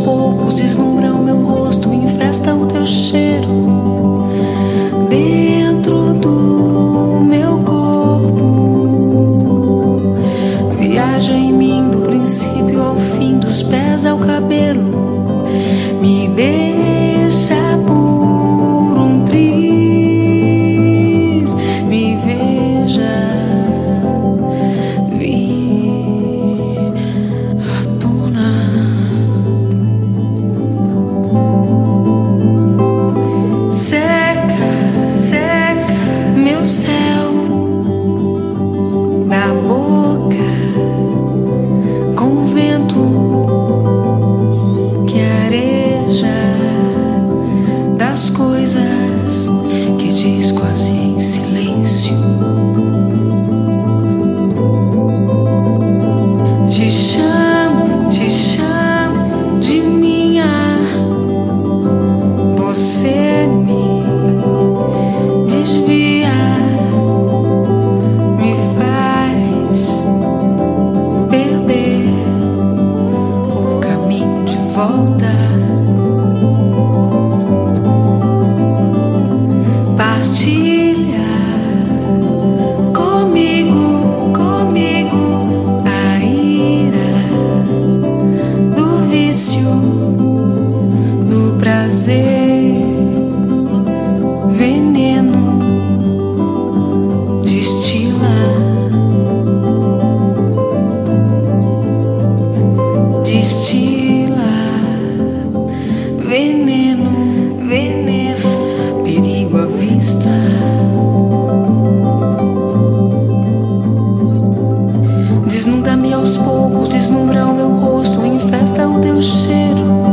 poucos deslumbra o meu rosto, infesta o teu cheiro dentro do meu corpo. Viaja em mim do princípio ao fim, dos pés ao cabelo. Me deixa por um triz, me veja vir à tona. Seca meu céu da boca com vento que areja das coisas que diz quase em silêncio. Te chamo de minha, você me desvia, me faz perder o caminho de volta. Partilha comigo a ira do vício, do prazer, veneno destila veneno, perigo à vista. Desnuda-me aos poucos, deslumbra o meu rosto, infesta o teu cheiro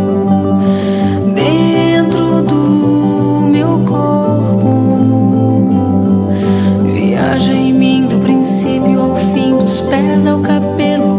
dentro do meu corpo. Viaja em mim do princípio ao fim, dos pés ao cabelo.